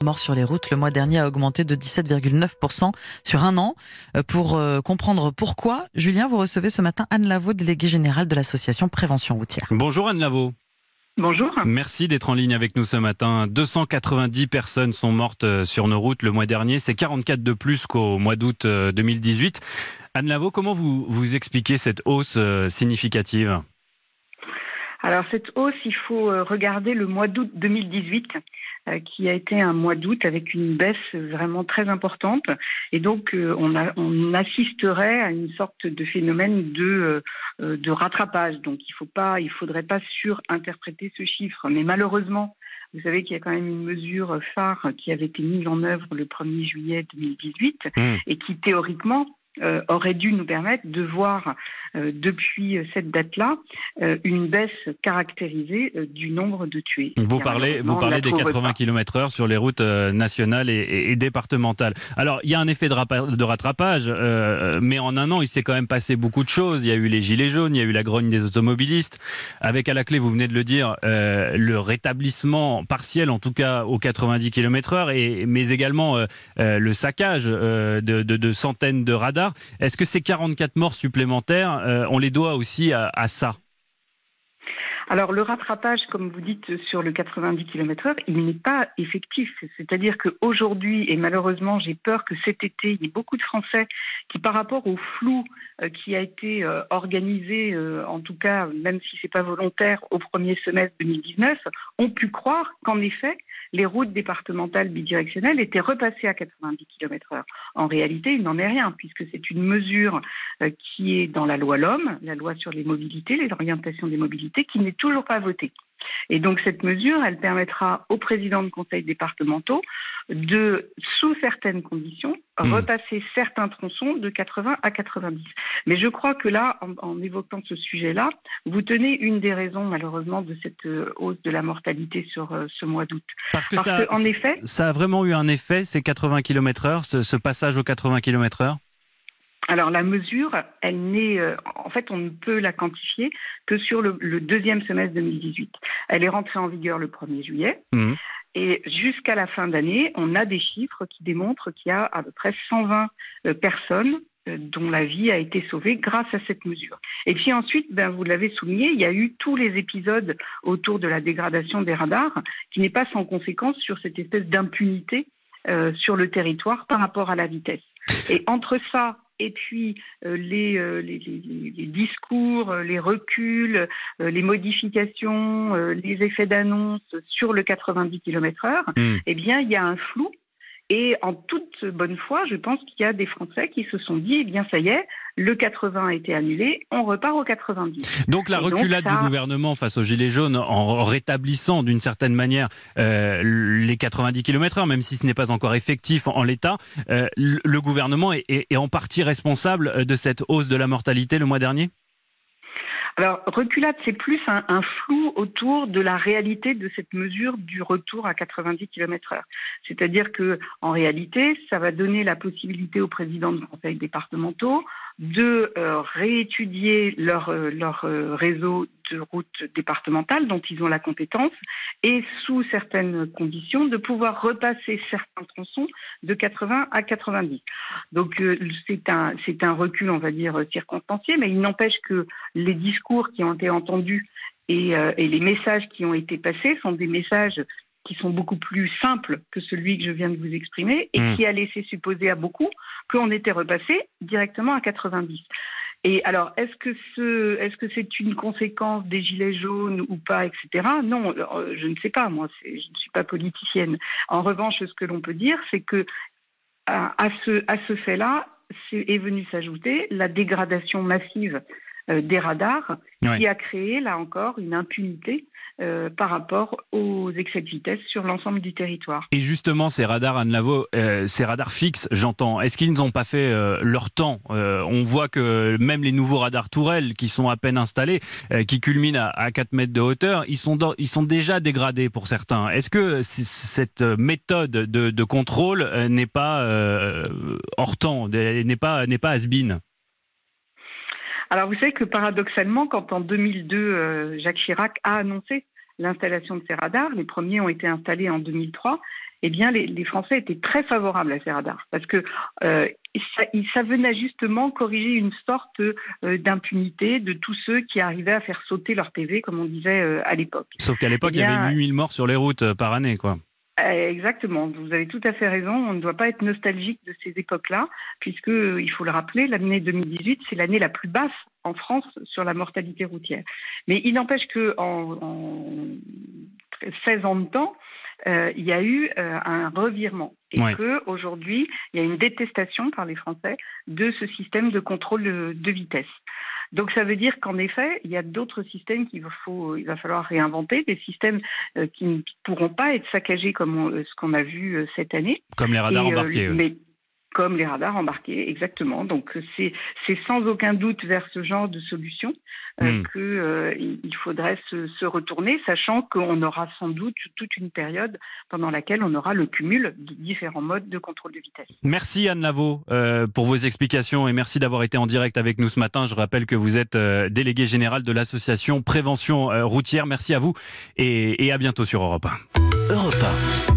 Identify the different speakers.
Speaker 1: Mort sur les routes le mois dernier a augmenté de 17,9% sur un an. Pour comprendre pourquoi, Julien, vous recevez ce matin Anne Lavaux, déléguée générale de l'association Prévention Routière.
Speaker 2: Bonjour Anne Lavaux.
Speaker 3: Bonjour.
Speaker 2: Merci d'être en ligne avec nous ce matin. 290 personnes sont mortes sur nos routes le mois dernier. C'est 44 de plus qu'au mois d'août 2018. Anne Lavaux, comment vous expliquez cette hausse significative ?
Speaker 3: Alors cette hausse, il faut regarder le mois d'août 2018, qui a été un mois d'août avec une baisse vraiment très importante. Et donc on assisterait à une sorte de phénomène de rattrapage. Donc il faudrait pas surinterpréter ce chiffre. Mais malheureusement, vous savez qu'il y a quand même une mesure phare qui avait été mise en œuvre le 1er juillet 2018 et qui théoriquement aurait dû nous permettre de voir depuis cette date-là une baisse caractérisée du nombre de tués.
Speaker 2: Vous parlez des 80 km/h sur les routes nationales et départementales. Alors, il y a un effet de rattrapage, mais en un an, il s'est quand même passé beaucoup de choses. Il y a eu les gilets jaunes, il y a eu la grogne des automobilistes. Avec à la clé, vous venez de le dire, le rétablissement partiel, en tout cas aux 90 km/h, mais également le saccage de centaines de radars. Est-ce que ces 44 morts supplémentaires, on les doit aussi à ça ?
Speaker 3: Alors le rattrapage, comme vous dites, sur le 90 km/h, il n'est pas effectif. C'est-à-dire qu'aujourd'hui, et malheureusement j'ai peur que cet été, il y ait beaucoup de Français qui, par rapport au flou qui a été organisé, en tout cas, même si c'est pas volontaire, au premier semestre 2019, ont pu croire qu'en effet, les routes départementales bidirectionnelles étaient repassées à 90 km/h. En réalité, il n'en est rien, puisque c'est une mesure qui est dans la loi LOM, la loi sur les mobilités, les orientations des mobilités, qui n'est toujours pas votée. Et donc cette mesure, elle permettra aux présidents de conseils départementaux de, sous certaines conditions, repasser certains tronçons de 80 à 90. Mais je crois que là, en évoquant ce sujet-là, vous tenez une des raisons, malheureusement, de cette hausse de la mortalité sur ce mois d'août.
Speaker 2: Parce que ça a vraiment eu un effet, ces 80 km/h, ce passage aux 80 km/h ?
Speaker 3: Alors la mesure, elle n'est, en fait, on ne peut la quantifier que sur le deuxième semestre 2018. Elle est rentrée en vigueur le 1er juillet. Et jusqu'à la fin d'année, on a des chiffres qui démontrent qu'il y a à peu près 120 personnes dont la vie a été sauvée grâce à cette mesure. Et puis ensuite, vous l'avez souligné, il y a eu tous les épisodes autour de la dégradation des radars, qui n'est pas sans conséquence sur cette espèce d'impunité sur le territoire par rapport à la vitesse. Et entre ça et puis les discours, les reculs, les modifications, les effets d'annonce sur le 90 km/h, eh bien, il y a un flou. Et en toute bonne foi, je pense qu'il y a des Français qui se sont dit, eh bien, ça y est, le 80 a été annulé, on repart au 90.
Speaker 2: Donc la reculade du gouvernement face aux Gilets jaunes, en rétablissant d'une certaine manière les 90 km/h, même si ce n'est pas encore effectif en l'état, le gouvernement est en partie responsable de cette hausse de la mortalité le mois dernier ?
Speaker 3: Alors, reculade, c'est plus un flou autour de la réalité de cette mesure du retour à 90 km/h. C'est-à-dire que, en réalité, ça va donner la possibilité aux présidents de conseils départementaux de réétudier leur réseau de routes départementales dont ils ont la compétence et, sous certaines conditions, de pouvoir repasser certains tronçons de 80 à 90. Donc, c'est un recul, on va dire, circonstancié, mais il n'empêche que les discours qui ont été entendus et les messages qui ont été passés sont des messages qui sont beaucoup plus simples que celui que je viens de vous exprimer et qui a laissé supposer à beaucoup qu'on était repassé directement à 90. Et alors, est-ce que c'est une conséquence des gilets jaunes ou pas, etc. Non, je ne sais pas, moi, je ne suis pas politicienne. En revanche, ce que l'on peut dire, c'est que à ce fait-là, est venue s'ajouter la dégradation massive des radars, qui a créé, là encore, une impunité par rapport aux excès de vitesse sur l'ensemble du territoire.
Speaker 2: Et justement, ces radars, Anne Lavaux, ces radars fixes, j'entends, est-ce qu'ils n'ont pas fait leur temps ? On voit que même les nouveaux radars tourelles, qui sont à peine installés, qui culminent à 4 mètres de hauteur, ils sont déjà dégradés pour certains. Est-ce que cette méthode de contrôle n'est pas hors temps, n'est pas has-been ?
Speaker 3: Alors vous savez que paradoxalement, quand en 2002, Jacques Chirac a annoncé l'installation de ces radars, les premiers ont été installés en 2003, eh bien, les Français étaient très favorables à ces radars parce que ça venait justement corriger une sorte d'impunité de tous ceux qui arrivaient à faire sauter leur PV, comme on disait à l'époque.
Speaker 2: Sauf qu'à l'époque, il y avait 8000 morts sur les routes par année, quoi.
Speaker 3: Exactement, vous avez tout à fait raison. On ne doit pas être nostalgique de ces époques-là, puisque, il faut le rappeler, l'année 2018, c'est l'année la plus basse en France sur la mortalité routière. Mais il n'empêche qu'en 16 ans de temps, il y a eu un revirement. Et qu'aujourd'hui, il y a une détestation par les Français de ce système de contrôle de vitesse. Donc ça veut dire qu'en effet, il y a d'autres systèmes il va falloir réinventer, des systèmes qui ne pourront pas être saccagés comme ce qu'on a vu cette année.
Speaker 2: Comme les radars embarqués.
Speaker 3: Comme les radars embarqués, exactement. Donc c'est sans aucun doute vers ce genre de solution qu'il faudrait se retourner, sachant qu'on aura sans doute toute une période pendant laquelle on aura le cumul de différents modes de contrôle de vitesse.
Speaker 2: Merci Anne Lavaux pour vos explications et merci d'avoir été en direct avec nous ce matin. Je rappelle que vous êtes déléguée générale de l'association Prévention Routière. Merci à vous et à bientôt sur Europe 1.
Speaker 4: Europe 1.